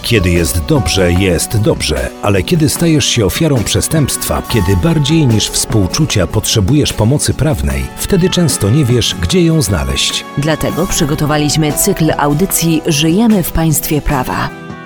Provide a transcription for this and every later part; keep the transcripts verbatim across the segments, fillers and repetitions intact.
Kiedy jest dobrze, jest dobrze, ale kiedy stajesz się ofiarą przestępstwa, kiedy bardziej niż współczucia potrzebujesz pomocy prawnej, wtedy często nie wiesz, gdzie ją znaleźć. Dlatego przygotowaliśmy cykl audycji Żyjemy w państwie prawa.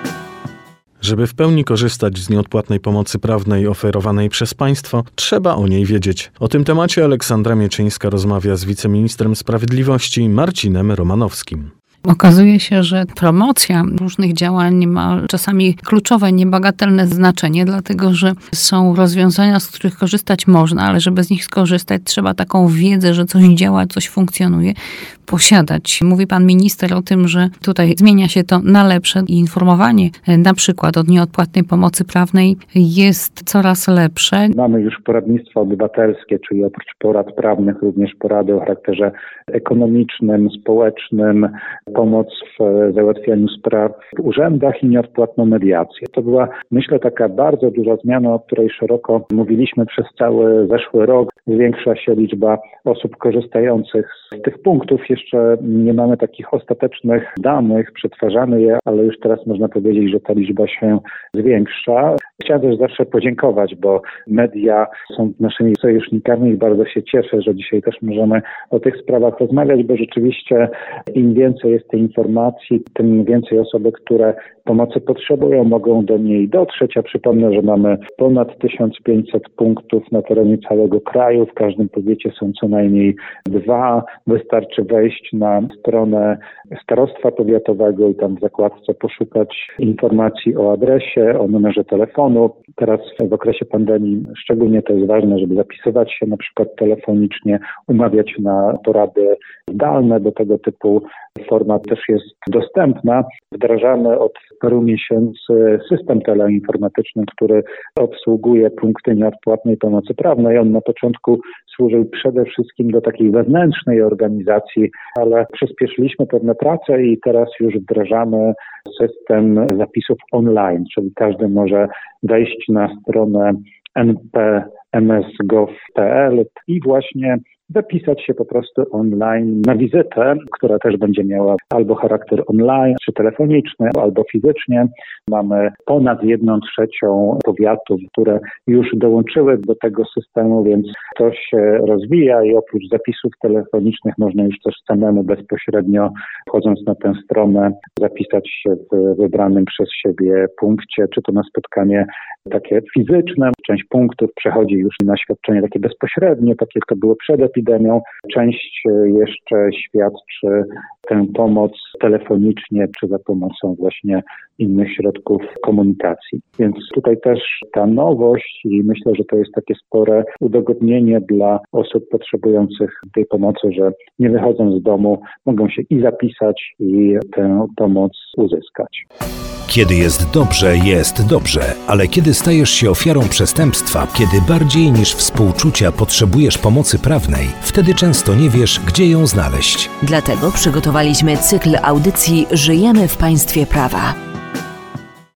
Żeby w pełni korzystać z nieodpłatnej pomocy prawnej oferowanej przez państwo, trzeba o niej wiedzieć. O tym temacie Aleksandra Mieczyńska rozmawia z wiceministrem sprawiedliwości Marcinem Romanowskim. Okazuje się, że promocja różnych działań ma czasami kluczowe, niebagatelne znaczenie, dlatego że są rozwiązania, z których korzystać można, ale żeby z nich skorzystać, trzeba taką wiedzę, że coś działa, coś funkcjonuje, posiadać. Mówi pan minister o tym, że tutaj zmienia się to na lepsze i informowanie na przykład o nieodpłatnej pomocy prawnej jest coraz lepsze. Mamy już poradnictwo obywatelskie, czyli oprócz porad prawnych również porady o charakterze ekonomicznym, społecznym, pomoc w załatwianiu spraw w urzędach i nieodpłatną mediację. To była, myślę, taka bardzo duża zmiana, o której szeroko mówiliśmy przez cały zeszły rok. Zwiększa się liczba osób korzystających z tych punktów. Jeszcze nie mamy takich ostatecznych danych, przetwarzamy je, ale już teraz można powiedzieć, że ta liczba się zwiększa. Chciałem też zawsze podziękować, bo media są naszymi sojusznikami i bardzo się cieszę, że dzisiaj też możemy o tych sprawach rozmawiać, bo rzeczywiście im więcej jest tej informacji, tym więcej osoby, które pomocy potrzebują, mogą do niej dotrzeć. Ja przypomnę, że mamy ponad tysiąc pięćset punktów na terenie całego kraju. W każdym powiecie są co najmniej dwa. Wystarczy wejść na stronę starostwa powiatowego i tam w zakładce poszukać informacji o adresie, o numerze telefonu. Teraz w okresie pandemii szczególnie to jest ważne, żeby zapisywać się na przykład telefonicznie, umawiać na porady zdalne. Do tego typu forma też jest dostępna. Wdrażamy od paru miesięcy system teleinformatyczny, który obsługuje punkty nieodpłatnej pomocy prawnej. On na początku służył przede wszystkim do takiej wewnętrznej organizacji, ale przyspieszyliśmy pewne prace i teraz już wdrażamy system zapisów online, czyli każdy może wejść na stronę n p m s kropka gov kropka p l i właśnie zapisać się po prostu online na wizytę, która też będzie miała albo charakter online, czy telefoniczny, albo fizycznie. Mamy ponad jedną trzecią powiatów, które już dołączyły do tego systemu, więc to się rozwija i oprócz zapisów telefonicznych można już też samemu bezpośrednio, wchodząc na tę stronę, zapisać się w wybranym przez siebie punkcie, czy to na spotkanie takie fizyczne. Część punktów przechodzi już na świadczenie takie bezpośrednie, takie jak to było przed epidemią. Część jeszcze świadczy tę pomoc telefonicznie, czy za pomocą właśnie innych środków komunikacji. Więc tutaj też ta nowość i myślę, że to jest takie spore udogodnienie dla osób potrzebujących tej pomocy, że nie wychodząc z domu mogą się i zapisać, i tę pomoc uzyskać. Kiedy jest dobrze, jest dobrze, ale kiedy stajesz się ofiarą przestępstwa, kiedy bardziej niż współczucia potrzebujesz pomocy prawnej, wtedy często nie wiesz, gdzie ją znaleźć. Dlatego przygotowaliśmy cykl audycji Żyjemy w państwie prawa.